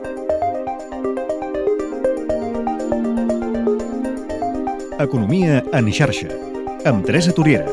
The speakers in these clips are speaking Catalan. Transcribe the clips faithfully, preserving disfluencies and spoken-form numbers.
Economia en xarxa, amb Teresa Toriera.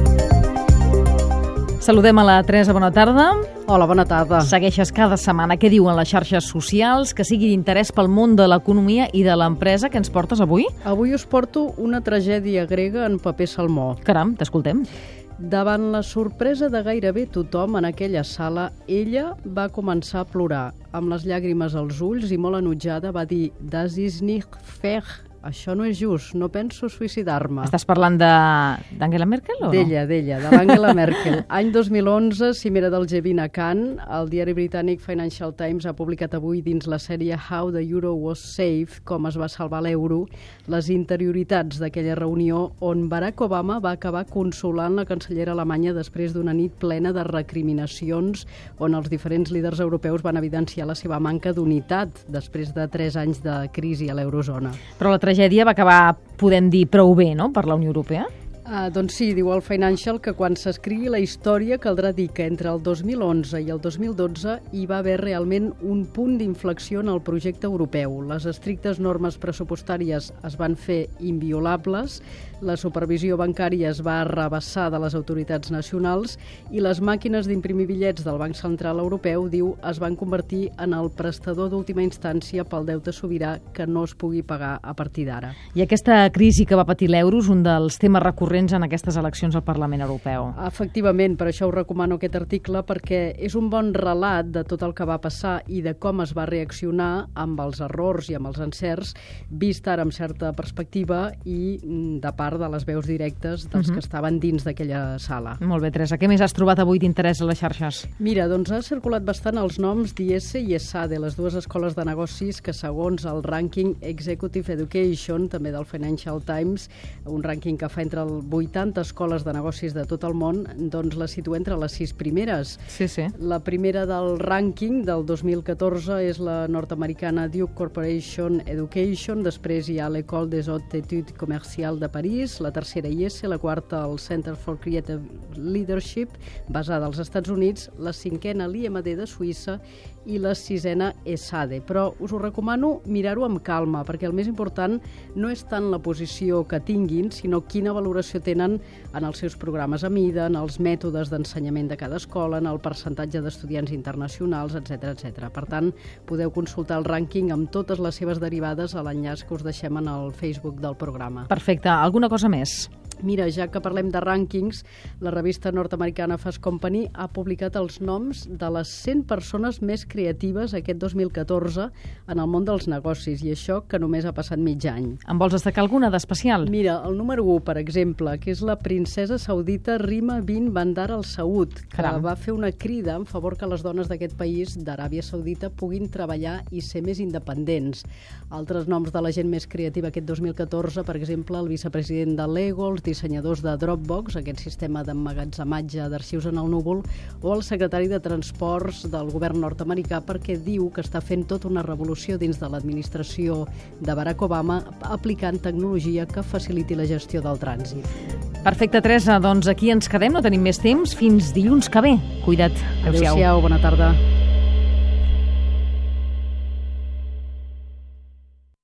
Saludem a la Teresa, bona tarda. Hola, bona tarda. Segueixes cada setmana. Què diuen les xarxes socials que sigui d'interès pel món de l'economia i de l'empresa? Què ens portes avui? Avui us porto una tragèdia grega en paper salmó. Caram, t'escoltem. Davant la sorpresa de gairebé tothom en aquella sala, ella va començar a plorar. Amb les llàgrimes als ulls i molt enutjada va dir «Das ist nicht fair». Això no és just, no penso suïcidar-me. Estàs parlant de d'Angela Merkel o no? D'ella, d'ella, de l'Angela Merkel. Any dos mil onze, cimera del G vint a Cannes, el diari britànic Financial Times ha publicat avui dins la sèrie How the Euro was Saved, com es va salvar l'euro, les interioritats d'aquella reunió on Barack Obama va acabar consolant la cancellera alemanya després d'una nit plena de recriminacions on els diferents líders europeus van evidenciar la seva manca d'unitat després de tres anys de crisi a l'eurozona. Però la tragèdia va acabar, podem dir, prou bé, no?, per la Unió Europea? Ah, doncs sí, diu el Financial que quan s'escrigui la història caldrà dir que entre el dos mil onze i el dos mil dotze hi va haver realment un punt d'inflexió en el projecte europeu. Les estrictes normes pressupostàries es van fer inviolables, la supervisió bancària es va arrabassar de les autoritats nacionals i les màquines d'imprimir bitllets del Banc Central Europeu, diu, es van convertir en el prestador d'última instància pel deute sobirà que no es pugui pagar a partir d'ara. I aquesta crisi que va patir l'euro és un dels temes recurrents en aquestes eleccions al Parlament Europeu. Efectivament, per això us recomano aquest article, perquè és un bon relat de tot el que va passar i de com es va reaccionar amb els errors i amb els encerts, vist ara amb certa perspectiva i de part de les veus directes dels uh-huh. que estaven dins d'aquella sala. Molt bé, Teresa. Què més has trobat avui d'interès a les xarxes? Mira, doncs ha circulat bastant els noms d'I E S E i ESADE, les dues escoles de negocis que, segons el rànquing Executive Education, també del Financial Times, un rànquing que fa entre el vuitanta escoles de negocis de tot el món, doncs la situa entre les sis primeres. Sí, sí. La primera del rànquing del dos mil catorze és la nord-americana Duke Corporation Education, després hi ha l'École des Hautes Études Commerciales de París, la tercera I E S E, la quarta el Center for Creative Leadership, basada als Estats Units, la cinquena l'I M D de Suïssa i la sisena ESADE. Però us ho recomano mirar-ho amb calma, perquè el més important no és tant la posició que tinguin, sinó quina valoració tenen en els seus programes a mida, en els mètodes d'ensenyament de cada escola, en el percentatge d'estudiants internacionals, etcètera, etcètera. Per tant, podeu consultar el rànquing amb totes les seves derivades a l'enllaç que us deixem en el Facebook del programa. Perfecte. Alguna cosa més? Mira, ja que parlem de rànquings, la revista nord-americana Fast Company ha publicat els noms de les cent persones més creatives aquest dos mil catorze en el món dels negocis, i això que només ha passat mig any. En vols destacar alguna d'especial? Mira, el número u, per exemple, que és la princesa saudita Rima bin Bandar Al Saud, que Caram. va fer una crida en favor que les dones d'aquest país, d'Aràbia Saudita, puguin treballar i ser més independents. Altres noms de la gent més creativa aquest dos mil catorze, per exemple, el vicepresident de Lego, els dissenyadors de Dropbox, aquest sistema d'emmagatzematge d'arxius en el núvol, o el secretari de Transports del govern nord-americà, perquè diu que està fent tota una revolució dins de l'administració de Barack Obama aplicant tecnologia que faciliti la gestió del trànsit. Perfecte, Teresa. Doncs aquí ens quedem, no tenim més temps. Fins dilluns que ve. Cuida't. Adéu-siau. Adéu-siau, bona tarda.